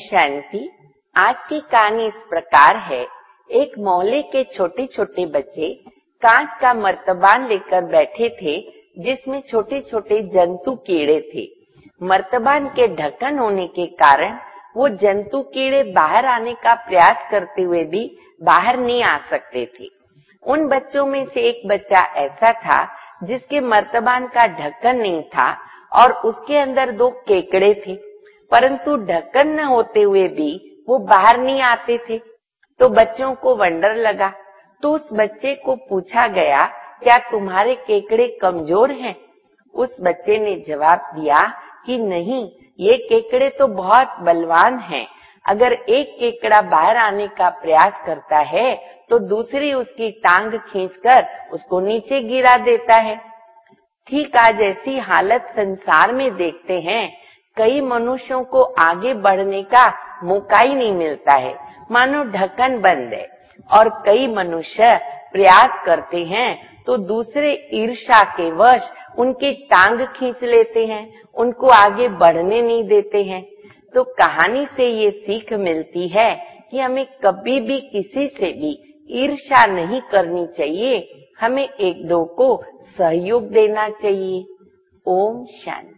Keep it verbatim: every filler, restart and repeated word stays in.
शांति। आज की कहानी इस प्रकार है। एक मोहल्ले के छोटे छोटे बच्चे कांच का मर्तबान लेकर बैठे थे, जिसमें छोटे छोटे जंतु कीड़े थे। मर्तबान के ढक्कन होने के कारण वो जंतु कीड़े बाहर आने का प्रयास करते हुए भी बाहर नहीं आ सकते थे। उन बच्चों में से एक बच्चा ऐसा था जिसके मर्तबान का ढक्कन नहीं था और उसके अंदर दो केकड़े थे, परंतु ढक्कन न होते हुए भी वो बाहर नहीं आते थे। तो बच्चों को वंडर लगा, तो उस बच्चे को पूछा गया, क्या तुम्हारे केकड़े कमजोर हैं? उस बच्चे ने जवाब दिया कि नहीं, ये केकड़े तो बहुत बलवान हैं। अगर एक केकड़ा बाहर आने का प्रयास करता है तो दूसरी उसकी टांग खींचकर उसको नीचे गिरा देता है। ठीक आज ऐसी हालत संसार में देखते हैं। कई मनुष्यों को आगे बढ़ने का मौका ही नहीं मिलता है, मानो ढक्कन बंद है। और कई मनुष्य प्रयास करते हैं तो दूसरे ईर्ष्या के वश उनकी टांग खींच लेते हैं, उनको आगे बढ़ने नहीं देते हैं। तो कहानी से ये सीख मिलती है कि हमें कभी भी किसी से भी ईर्ष्या नहीं करनी चाहिए, हमें एक दो को सहयोग देना चाहिए। ओम शांति।